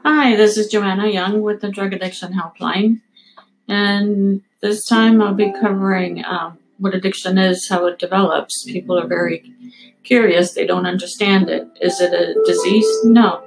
Hi, this is Joanna Young with the Drug Addiction Helpline. And this time I'll be covering what addiction is, how it develops. People are very curious. They don't understand it. Is it a disease? No.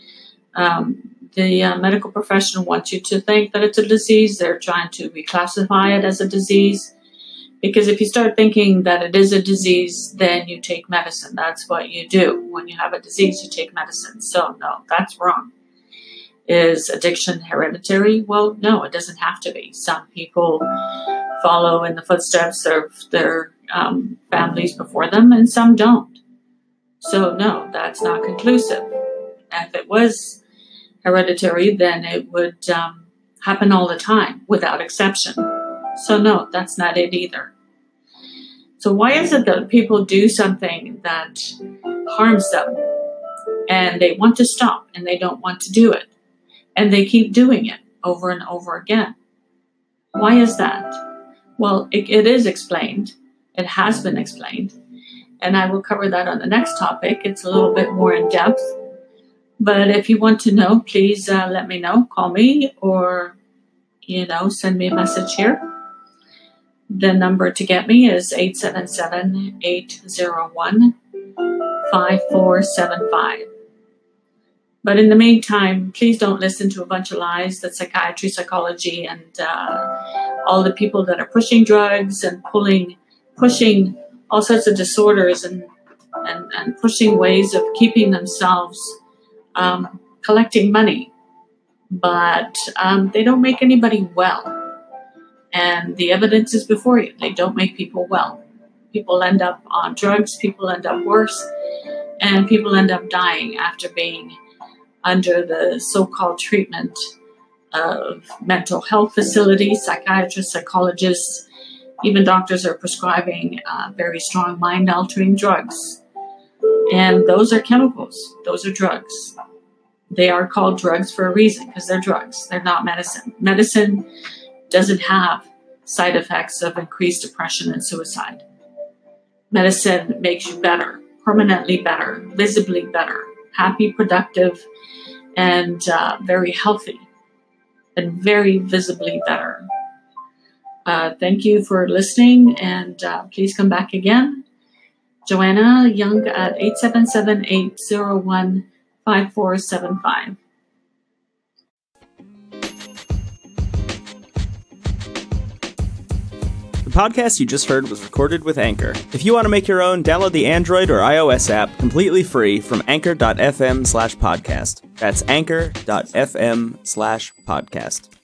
The medical profession wants you to think that it's a disease. They're trying to reclassify it as a disease. Because if you start thinking that it is a disease, then you take medicine. That's what you do. When you have a disease, you take medicine. So no, that's wrong. Is addiction hereditary? Well, no, it doesn't have to be. Some people follow in the footsteps of their families before them, and some don't. So no, that's not conclusive. If it was hereditary, then it would happen all the time without exception. So no, that's not it either. So why is it that people do something that harms them and they want to stop and they don't want to do it? And they keep doing it over and over again. Why is that? Well, it is explained. It has been explained. And I will cover that on the next topic. It's a little bit more in depth. But if you want to know, please let me know. Call me or, send me a message here. The number to get me is 877-801-5475. But in the meantime, please don't listen to a bunch of lies that psychiatry, psychology, and all the people that are pushing drugs and pushing all sorts of disorders and pushing ways of keeping themselves collecting money. But they don't make anybody well. And the evidence is before you. They don't make people well. People end up on drugs, people end up worse, and people end up dying after being under the so-called treatment of mental health facilities. Psychiatrists, psychologists, even doctors are prescribing very strong mind-altering drugs. And those are chemicals. Those are drugs. They are called drugs for a reason, because they're drugs. They're not medicine. Medicine doesn't have side effects of increased depression and suicide. Medicine makes you better, permanently better, visibly better, happy, productive, and very healthy, and very visibly better. Thank you for listening, and please come back again. Joanna Young at 877-801-5475. The podcast you just heard was recorded with Anchor. If you want to make your own, download the Android or iOS app completely free from anchor.fm/podcast. That's anchor.fm/podcast.